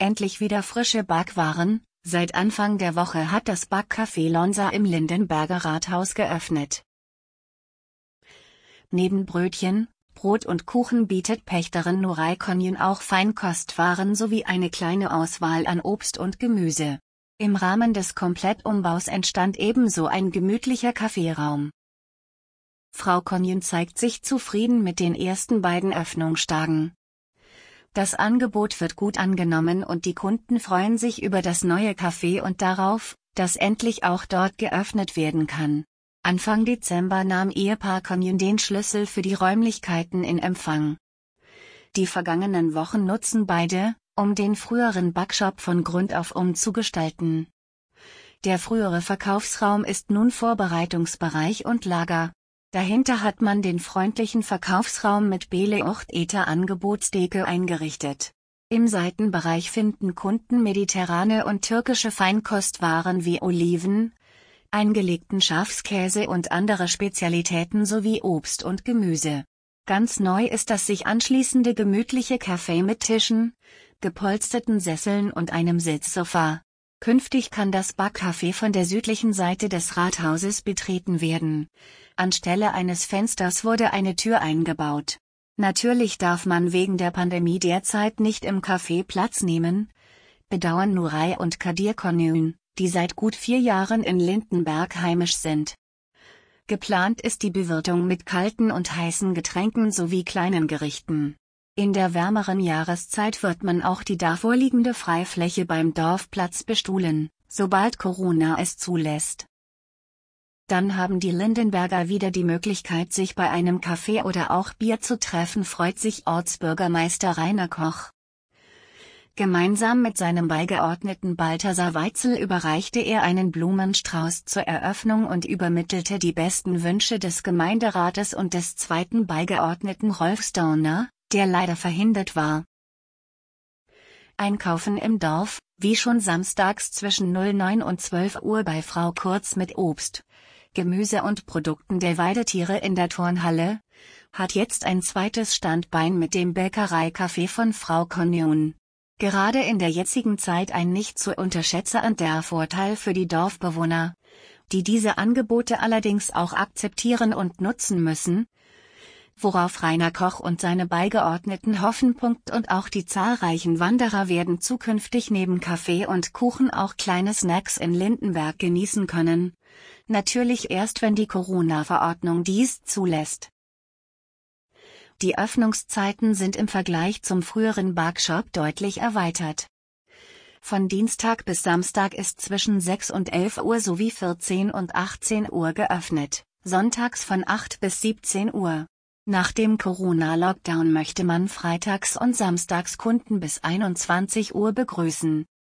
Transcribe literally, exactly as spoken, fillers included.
Endlich wieder frische Backwaren. Seit Anfang der Woche hat das Backcafé Lonsa im Lindenberger Rathaus geöffnet. Neben Brötchen, Brot und Kuchen bietet Pächterin Nuray Konjun auch Feinkostwaren sowie eine kleine Auswahl an Obst und Gemüse. Im Rahmen des Komplettumbaus entstand ebenso ein gemütlicher Kaffeeraum. Frau Konjun zeigt sich zufrieden mit den ersten beiden Öffnungstagen. Das Angebot wird gut angenommen und die Kunden freuen sich über das neue Café und darauf, dass endlich auch dort geöffnet werden kann. Anfang Dezember nahm Ehepaar Konjun den Schlüssel für die Räumlichkeiten in Empfang. Die vergangenen Wochen nutzen beide, um den früheren Backshop von Grund auf umzugestalten. Der frühere Verkaufsraum ist nun Vorbereitungsbereich und Lager. Dahinter hat man den freundlichen Verkaufsraum mit Bele-Ocht-Eta-Angebotstheke eingerichtet. Im Seitenbereich finden Kunden mediterrane und türkische Feinkostwaren wie Oliven, eingelegten Schafskäse und andere Spezialitäten sowie Obst und Gemüse. Ganz neu ist das sich anschließende gemütliche Café mit Tischen, gepolsterten Sesseln und einem Sitzsofa. Künftig kann das Backcafé von der südlichen Seite des Rathauses betreten werden. Anstelle eines Fensters wurde eine Tür eingebaut. Natürlich darf man wegen der Pandemie derzeit nicht im Café Platz nehmen, bedauern Nuray und Kadir Konjun, die seit gut vier Jahren in Lindenberg heimisch sind. Geplant ist die Bewirtung mit kalten und heißen Getränken sowie kleinen Gerichten. In der wärmeren Jahreszeit wird man auch die davorliegende Freifläche beim Dorfplatz bestuhlen, sobald Corona es zulässt. Dann haben die Lindenberger wieder die Möglichkeit, sich bei einem Kaffee oder auch Bier zu treffen, freut sich Ortsbürgermeister Rainer Koch. Gemeinsam mit seinem Beigeordneten Balthasar Weitzel überreichte er einen Blumenstrauß zur Eröffnung und übermittelte die besten Wünsche des Gemeinderates und des zweiten Beigeordneten Rolf Stoner, der leider verhindert war. Einkaufen im Dorf, wie schon samstags zwischen neun und zwölf Uhr bei Frau Kurz mit Obst, Gemüse und Produkten der Weidetiere in der Turnhalle, hat jetzt ein zweites Standbein mit dem Bäckereicafé von Frau Konjun. Gerade in der jetzigen Zeit ein nicht zu unterschätzender Vorteil für die Dorfbewohner, die diese Angebote allerdings auch akzeptieren und nutzen müssen, worauf Rainer Koch und seine Beigeordneten hoffen. Und auch die zahlreichen Wanderer werden zukünftig neben Kaffee und Kuchen auch kleine Snacks in Lindenberg genießen können. Natürlich erst, wenn die Corona-Verordnung dies zulässt. Die Öffnungszeiten sind im Vergleich zum früheren Backshop deutlich erweitert. Von Dienstag bis Samstag ist zwischen sechs und elf Uhr sowie vierzehn und achtzehn Uhr geöffnet, sonntags von acht bis siebzehn Uhr. Nach dem Corona-Lockdown möchte man freitags und samstags Kunden bis einundzwanzig Uhr begrüßen.